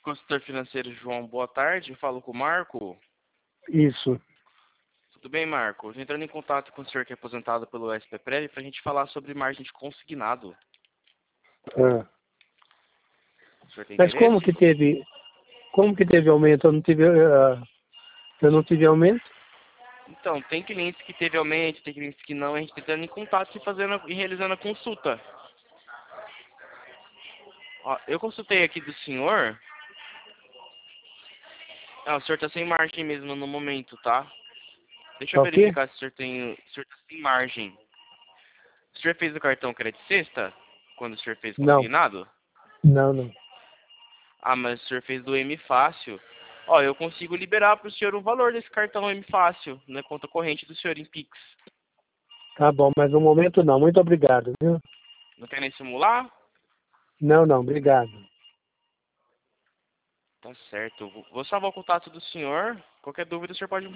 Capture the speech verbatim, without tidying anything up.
Consultor financeiro João, boa tarde. Falo com o Marco. Isso. Tudo bem, Marco? Estou entrando em contato com o senhor que é aposentado pelo S P Prev para a gente falar sobre margem de consignado. Ah. O senhor tem Mas interesse? como que teve, como que teve aumento? Eu não tive, uh, eu não tive aumento? Então, tem clientes que teve aumento, tem clientes que não. A gente está entrando em contato e, fazendo, e realizando a consulta. Ó, eu consultei aqui do senhor. Ah, o senhor está sem margem mesmo no momento, tá? Deixa eu Tá ok? verificar se o senhor tem. O senhor está sem margem. O senhor fez o cartão crédito sexta? Quando o senhor fez Não, consignado? não, não. Ah, mas o senhor fez do M Fácil. Ó, eu consigo liberar para o senhor o valor desse cartão M Fácil, na conta corrente do senhor em Pix. Tá bom, mas no momento não. Muito obrigado, viu? Não quer nem simular? Não, não, obrigado. Tá certo. Vou salvar o contato do senhor. Qualquer dúvida o senhor pode